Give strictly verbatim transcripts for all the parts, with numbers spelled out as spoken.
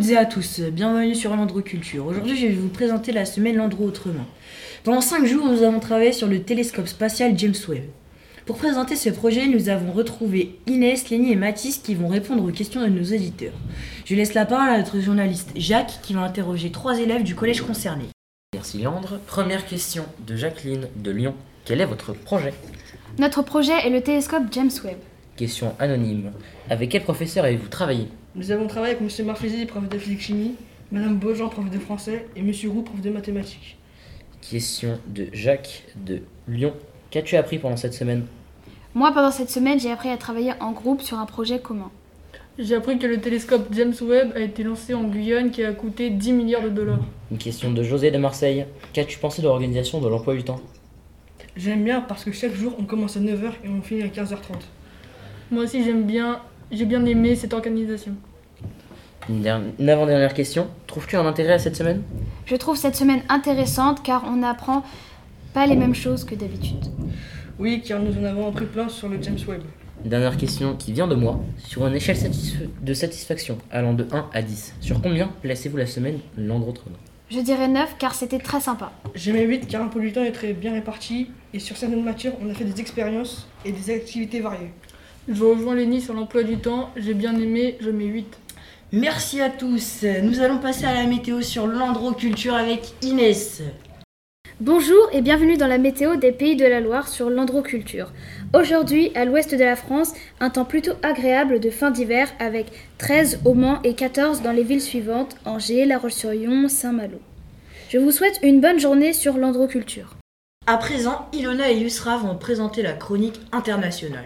et à tous, bienvenue sur Landroculture. Aujourd'hui, je vais vous présenter la semaine Landro autrement. Pendant cinq jours, nous avons travaillé sur le télescope spatial James Webb. Pour présenter ce projet, nous avons retrouvé Inès, Lénie et Mathis qui vont répondre aux questions de nos éditeurs. Je laisse la parole à notre journaliste Jacques qui va interroger trois élèves du collège concerné. Merci Leandre. Première question de Jacqueline de Lyon. Quel est votre projet ? Notre projet est le télescope James Webb. Question anonyme. Avec quel professeur avez-vous travaillé ? Nous avons travaillé avec M. Marfési, prof de physique-chimie, Mme Beaujean, prof de français, et M. Roux, prof de mathématiques. Question de Jacques de Lyon. Qu'as-tu appris pendant cette semaine ? Moi, pendant cette semaine, j'ai appris à travailler en groupe sur un projet commun. J'ai appris que le télescope James Webb a été lancé en Guyane qui a coûté dix milliards de dollars. Une question de José de Marseille. Qu'as-tu pensé de l'organisation de l'emploi du temps ? J'aime bien parce que chaque jour on commence à neuf heures et on finit à quinze heures trente. Moi aussi j'aime bien, j'ai bien aimé cette organisation. Une, dernière, une avant-dernière question. Trouves-tu un intérêt à cette semaine ? Je trouve cette semaine intéressante car on n'apprend pas les mêmes choses que d'habitude. Oui, car nous en avons appris plein sur le James Webb. Une dernière question qui vient de moi. Sur une échelle satisfa- de satisfaction allant de un à dix, sur combien placez-vous la semaine Landro autrement ? Je dirais neuf car c'était très sympa. J'ai mis huit car un peu du temps est très bien réparti et sur certaines matières on a fait des expériences et des activités variées. Je rejoins Lénie sur l'emploi du temps, j'ai bien aimé, je mets huit. Merci à tous. Nous allons passer à la météo sur Landroculture avec Inès. Bonjour et bienvenue dans la météo des Pays de la Loire sur Landroculture. Aujourd'hui, à l'ouest de la France, un temps plutôt agréable de fin d'hiver avec treize au Mans et quatorze dans les villes suivantes, Angers, La Roche-sur-Yon, Saint-Malo. Je vous souhaite une bonne journée sur Landroculture. À présent, Ilona et Yusra vont présenter la chronique internationale.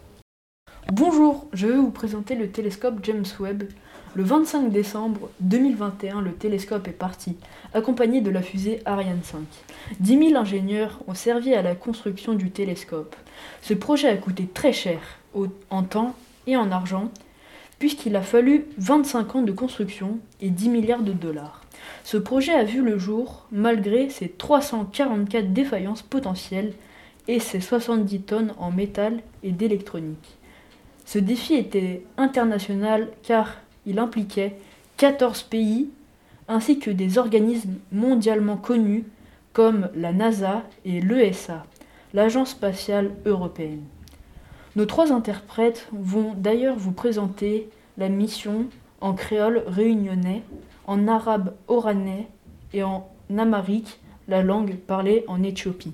Bonjour, je vais vous présenter le télescope James Webb. Le vingt-cinq décembre deux mille vingt et un, le télescope est parti, accompagné de la fusée Ariane cinq. dix mille ingénieurs ont servi à la construction du télescope. Ce projet a coûté très cher, en temps et en argent, puisqu'il a fallu vingt-cinq ans de construction et dix milliards de dollars. Ce projet a vu le jour malgré ses trois cent quarante-quatre défaillances potentielles et ses soixante-dix tonnes en métal et d'électronique. Ce défi était international car il impliquait quatorze pays ainsi que des organismes mondialement connus comme la NASA et l'E S A, l'Agence spatiale européenne. Nos trois interprètes vont d'ailleurs vous présenter la mission en créole réunionnais, en arabe oranais et en amharique, la langue parlée en Éthiopie.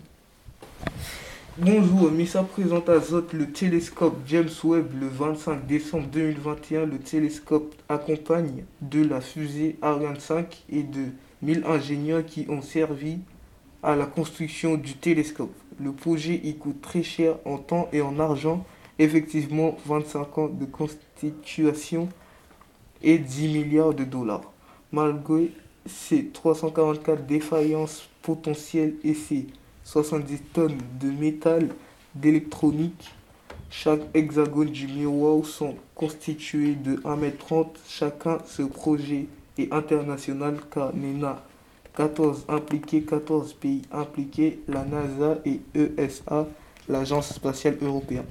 Bonjour, Missa présente à Zot le télescope James Webb le vingt-cinq décembre deux mille vingt et un. Le télescope accompagne de la fusée Ariane cinq et de mille ingénieurs qui ont servi à la construction du télescope. Le projet y coûte très cher en temps et en argent, effectivement vingt-cinq ans de constitution et dix milliards de dollars. Malgré ces trois cent quarante-quatre défaillances potentielles et ses soixante-dix tonnes de métal, d'électronique. Chaque hexagone du miroir sont constitués de un mètre trente chacun. Ce projet est international car il y en a quatorze impliqués, quatorze pays impliqués, la NASA et E S A, l'Agence spatiale européenne.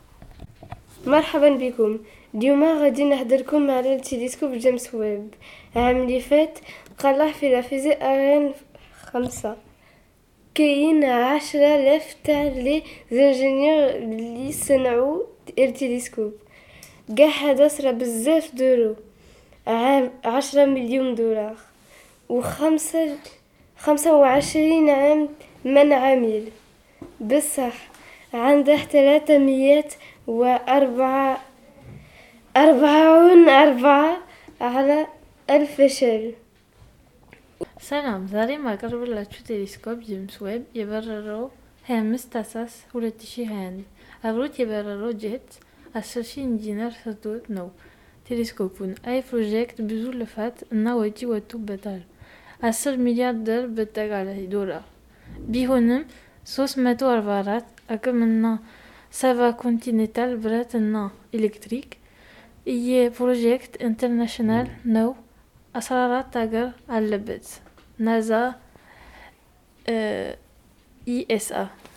مرحبا بكم. اليوم غادي نهضركم على التلسكوب جيمس ويب. العام اللي فات قلع في لافيزي اريان خمسة. كاين عشرة آلاف تاع لي زانجينيور اللي صنعوا التلسكوب. كاع هذا صرا بزاف دورو، عام عشرة مليون دولار وخمسة خمسة وعشرين عام من عامل. بصح عنده ثلاثة مئات وأربعة أربعون أربعة على ألف فشل. ሰላም ዛሬ ማቀርብላችሁ ቴሌስኮፕ ጄምስ ዌብ የበረረው ሃያ አምስት ታህሳስ ሁለት ሺህ ሃያ አንድ አብሮት የበረረው ጄት አስር ሺህ ኢንጂነር ሰጥቶት ነው። ቴሌስኮፑን አይ ፕሮጀክት ብዙ ልፋት እና ወጪ ወጥቶበታል። አስር ሚሊያርድ በአጠቃላይ ዶላር ቢሆንም ሶስት መቶ አርባ አራት አቅምና ሰባ ኮንቲኔንታል ብረት እና ኤሌክትሪክ። ይህ ፕሮጀክት ኢንተርናሽናል ነው። አስራ አራት ሀገር አለበት። ናዛ፣ ኢኤስአ